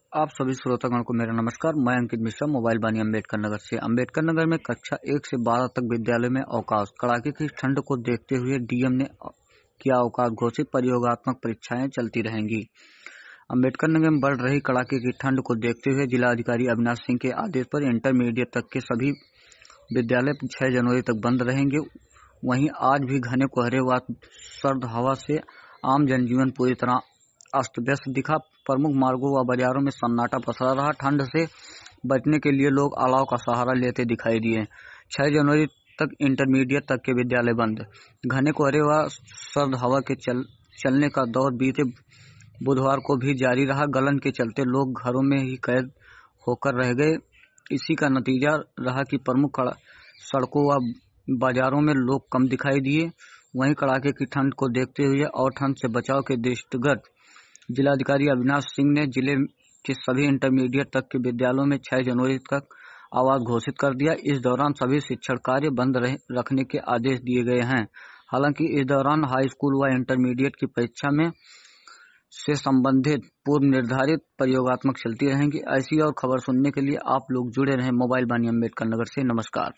आप सभी श्रोतागण को मेरा नमस्कार। मैं अंकित मिश्रा, मोबाइल बानी अम्बेडकर नगर से। अम्बेडकर नगर में कक्षा 1 से 12 तक विद्यालय में अवकाश। कड़ाके की ठंड को देखते हुए डीएम ने किया अवकाश घोषित। प्रयोगात्मक परीक्षाएं चलती रहेंगी। अम्बेडकर नगर में बढ़ रही कड़ाके की ठंड को देखते हुए जिलाधिकारी अविनाश सिंह के आदेश पर इंटरमीडिएट तक के सभी विद्यालय 6 जनवरी तक बंद रहेंगे। वहीं आज भी घने कोहरे व सर्द हवा से आम जनजीवन पूरी तरह अस्त व्यस्त दिखा। प्रमुख मार्गों व बाजारों में सन्नाटा पसरा रहा। ठंड से बचने के लिए लोग अलाव का सहारा लेते दिखाई दिए। 6 जनवरी तक इंटरमीडिएट तक के विद्यालय बंद। घने कोहरे व सर्द हवा के चलने का दौर बीते बुधवार को भी जारी रहा। गलन के चलते लोग घरों में ही कैद होकर रह गए। इसी का नतीजा रहा कि प्रमुख सड़कों व बाजारों में लोग कम दिखाई दिए। वहीं कड़ाके की ठंड को देखते हुए और ठंड से बचाव के दृष्टिगत जिलाधिकारी अविनाश सिंह ने जिले के सभी इंटरमीडिएट तक के विद्यालयों में 6 जनवरी तक अवकाश घोषित कर दिया। इस दौरान सभी शिक्षण कार्य बंद रखने के आदेश दिए गए हैं। हालांकि इस दौरान हाई स्कूल व इंटरमीडिएट की परीक्षा में से संबंधित पूर्व निर्धारित प्रयोगात्मक चलती रहेंगी। ऐसी और खबर सुनने के लिए आप लोग जुड़े रहें मोबाइल बानी अम्बेडकर नगर से। नमस्कार।